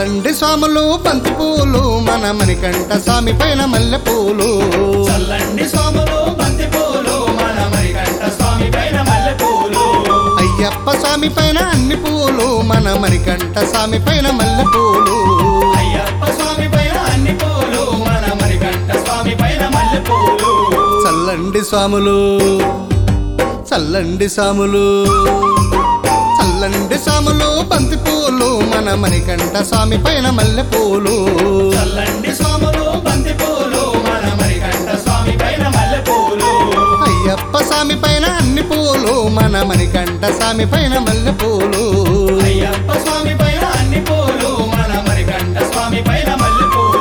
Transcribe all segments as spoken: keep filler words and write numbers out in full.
చల్లండి స్వాములు బంతి పూలు మన మణికంఠ స్వామి పైన మల్లె పూలు చల్లండి స్వాములు బంతి పూలు మన మణికంఠ స్వామి పైన మల్లె పూలు అయ్యప్ప స్వామి పైన అన్ని పూలు మన మణికంఠ స్వామి పైన మల్లె పూలు అయ్యప్ప స్వామి పైన అన్ని పూలు మన మణికంఠ స్వామి పైన మల్లె పూలు చల్లండి స్వాములు చల్లండి స్వాములు చల్లండి స్వాములు బంతి పూలు మన మణికంఠ స్వామి పైన మల్లె పూలు చల్లండి స్వాములు బంతి పూలు మన మణికంఠ స్వామి పైన మల్లె పూలు అయ్యప్ప స్వామి పైన అన్ని పూలు మన మణికంఠ స్వామి పైన మల్లె పూలు అయ్యప్ప స్వామి పైన అన్ని పూలు మన మణికంఠ స్వామి పైన మల్లె పూలు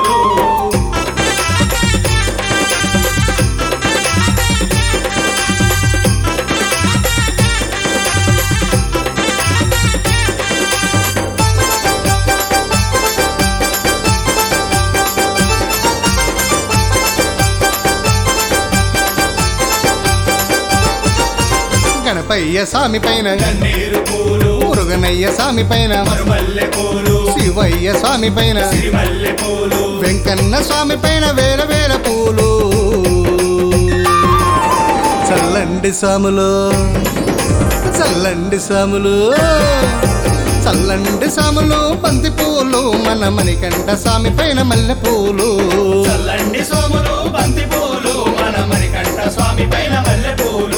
గణపయ్య స్వామి పైన గన్నేరు పూలు మురుగనయ్య స్వామి పైన మరుమల్లె పూలు శివయ్య స్వామి పైన సిరిమల్లె పూలు వెంకన్న స్వామి పైన వేల వేల పూలు చల్లండి స్వాములు చల్లండి స్వాములు చల్లండి స్వాములు బంతి పూలు మన మణికంఠ స్వామి పైన మల్లె పూలు చల్లండి స్వాములు బంతి పూలు మన మణికంఠ స్వామి పైన మల్లె పూలు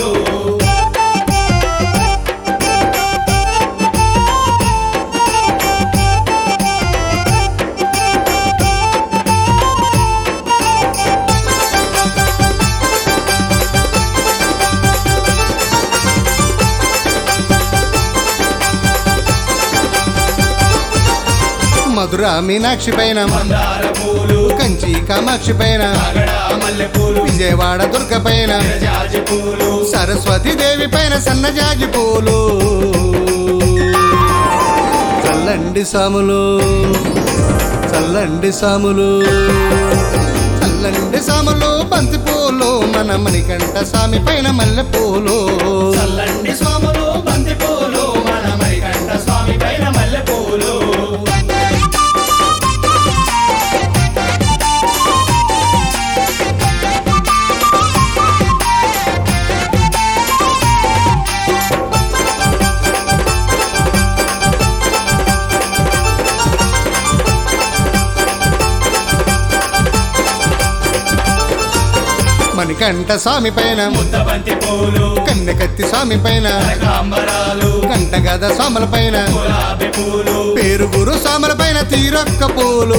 మధుర మీనాక్షి పైన మందార పూలు కంచి కామాక్షి పైన కాగడ మల్లె పూలు విజయవాడ దుర్గ పైన జాజి పూలు సరస్వతి దేవి పైన సన్నజాజి పూలు చల్లండి సాములు చల్లండి సాములు చల్లండి సాములు బంతి పూలు మన మణికంఠ స్వామి పైన మల్లె పూలు చల్లండి స్వాములు బంతి పూలు మన మణికంఠ స్వామి పైన మల్లె పూలు మణికంఠ స్వామి పైన ముద్దబంతి పూలు కన్నెకత్తి స్వామి పైన కనకాంబరాలు కంటగద స్వాముల పైన గులాబీ పూలు పేరుగురు స్వాముల పైన తీరొక్క పూలు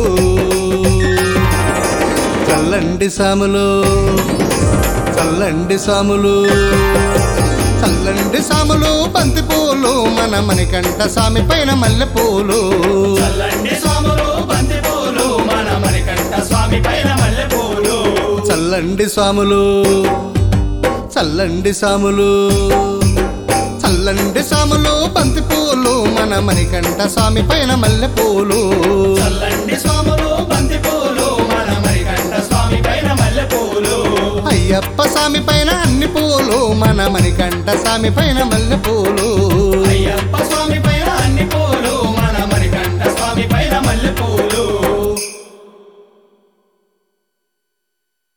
చల్లండి సాములు చల్లండి సాములు చల్లండి సాములు బంతి పూలు మన మణికంఠ స్వామి పైన మల్లె పూలు చల్లండి స్వాములు బంతి పూలు మన మణికంఠ స్వామి పైన మల్లె పూలు చల్లండి స్వాములు చల్లండి సాములు చల్లండి సాములు బంతి పూలు మన మణికంఠ స్వామి పైన మల్లె పూలు చల్లండి స్వాములు బంతి పూలు మన మణికంఠ స్వామి పైన మల్లె పూలు అయ్యప్ప స్వామి పైన అన్ని పూలు మన మణికంఠ స్వామి పైన మల్లె పూలు